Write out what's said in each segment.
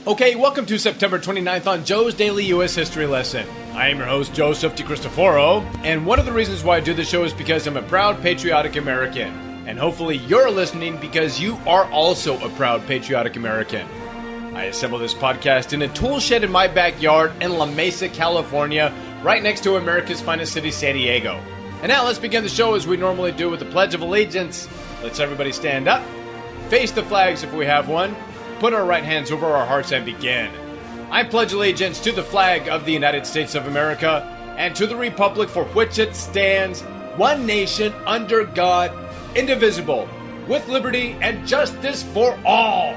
Okay, welcome to September 29th on Joe's Daily U.S. History Lesson. I am your host, Joseph DiCristoforo, and one of the reasons why I do this show is because I'm a proud patriotic American. And hopefully you're listening because you are also a proud patriotic American. I assembled this podcast in a tool shed in my backyard in La Mesa, California, right next to America's finest city, San Diego. And now let's begin the show as we normally do with the Pledge of Allegiance. Let's everybody stand up, face the flags if we have one, put our right hands over our hearts and begin. I pledge allegiance to the flag of the United States of America and to the republic for which it stands, one nation under God, indivisible, with liberty and justice for all.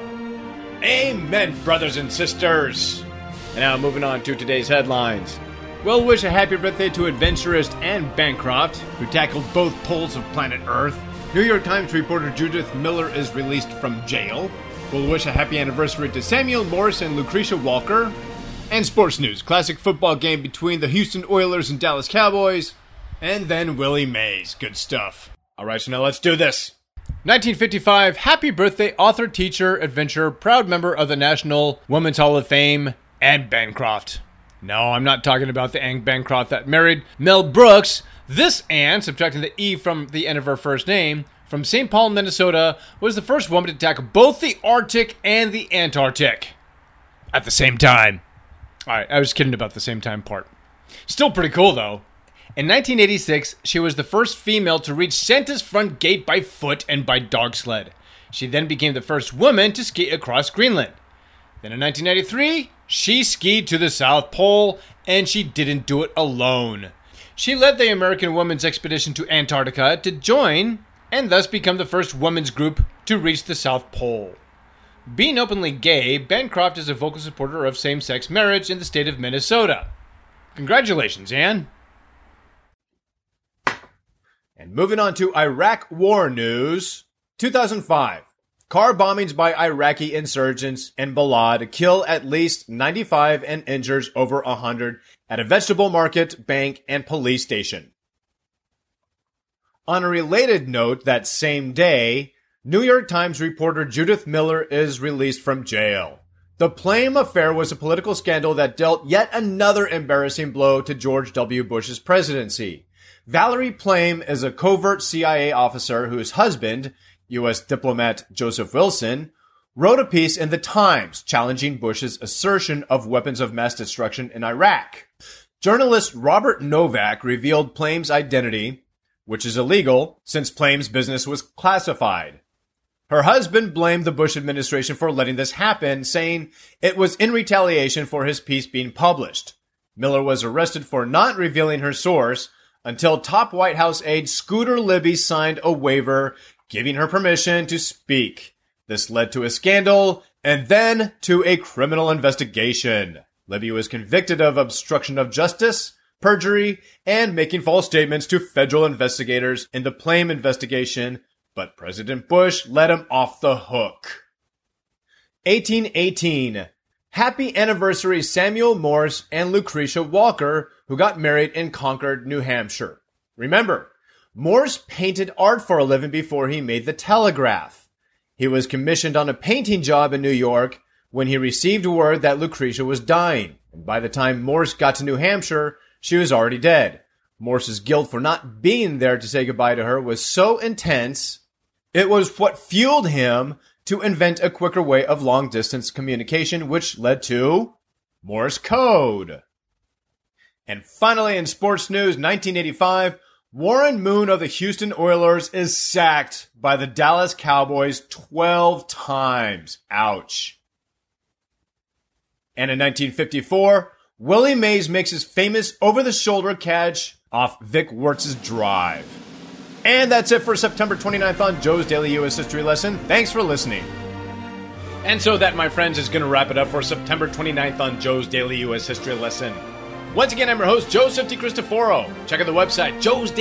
Amen, brothers and sisters. And now moving on to today's headlines. We'll wish a happy birthday to adventurist Anne Bancroft, who tackled both poles of planet Earth. New York Times reporter Judith Miller is released from jail. We'll wish a happy anniversary to Samuel Morse and Lucretia Walker. And sports news, classic football game between the Houston Oilers and Dallas Cowboys. And then Willie Mays. Good stuff. All right, so now let's do this. 1955, happy birthday, author, teacher, adventurer, proud member of the National Women's Hall of Fame, Anne Bancroft. No, I'm not talking about the Anne Bancroft that married Mel Brooks. This Anne, subtracting the E from the end of her first name, from St. Paul, Minnesota, was the first woman to tackle both the Arctic and the Antarctic at the same time. All right, I was kidding about the same time part. Still pretty cool, though. In 1986, she was the first female to reach Santa's front gate by foot and by dog sled. She then became the first woman to ski across Greenland. Then in 1993, she skied to the South Pole, and she didn't do it alone. She led the American Women's Expedition to Antarctica to join and thus become the first women's group to reach the South Pole. Being openly gay, Bancroft is a vocal supporter of same-sex marriage in the state of Minnesota. Congratulations, Anne. And moving on to Iraq war news. 2005. Car bombings by Iraqi insurgents in Balad kill at least 95 and injures over 100 at a vegetable market, bank, and police station. On a related note, that same day, New York Times reporter Judith Miller is released from jail. The Plame affair was a political scandal that dealt yet another embarrassing blow to George W. Bush's presidency. Valerie Plame is a covert CIA officer whose husband, U.S. diplomat Joseph Wilson, wrote a piece in the Times challenging Bush's assertion of weapons of mass destruction in Iraq. Journalist Robert Novak revealed Plame's identity, which is illegal since Plame's business was classified. Her husband blamed the Bush administration for letting this happen, saying it was in retaliation for his piece being published. Miller was arrested for not revealing her source until top White House aide Scooter Libby signed a waiver giving her permission to speak. This led to a scandal and then to a criminal investigation. Libby was convicted of obstruction of justice, perjury, and making false statements to federal investigators in the Plame investigation, but President Bush let him off the hook. 1818. Happy anniversary Samuel Morse and Lucretia Walker, who got married in Concord, New Hampshire. Remember, Morse painted art for a living before he made the telegraph. He was commissioned on a painting job in New York when he received word that Lucretia was dying, and by the time Morse got to New Hampshire, she was already dead. Morse's guilt for not being there to say goodbye to her was so intense, it was what fueled him to invent a quicker way of long-distance communication, which led to Morse code. And finally, in sports news, 1985, Warren Moon of the Houston Oilers is sacked by the Dallas Cowboys 12 times. Ouch. And in 1954, Willie Mays makes his famous over-the-shoulder catch off Vic Wertz's drive. And that's it for September 29th on Joe's Daily U.S. History Lesson. Thanks for listening. And so that, my friends, is going to wrap it up for September 29th on Joe's Daily U.S. History Lesson. Once again, I'm your host, Joseph DiCristoforo. Check out the website,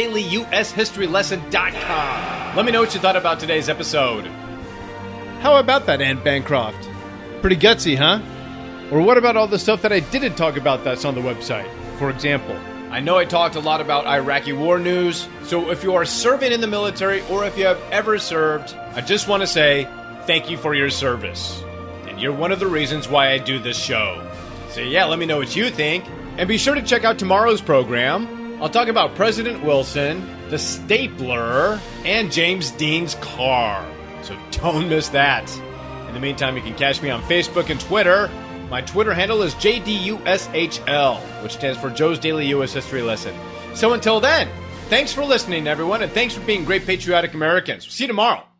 joesdailyushistoryLesson.com. Let me know what you thought about today's episode. How about that, Anne Bancroft? Pretty gutsy, huh? Or what about all the stuff that I didn't talk about that's on the website? For example, I know I talked a lot about Iraqi war news, so if you are serving in the military or if you have ever served, I just want to say thank you for your service. And you're one of the reasons why I do this show. So yeah, let me know what you think. And be sure to check out tomorrow's program. I'll talk about President Wilson, the stapler, and James Dean's car. So don't miss that. In the meantime, you can catch me on Facebook and Twitter. My Twitter handle is JDUSHL, which stands for Joe's Daily U.S. History Lesson. So until then, thanks for listening, everyone, and thanks for being great patriotic Americans. See you tomorrow.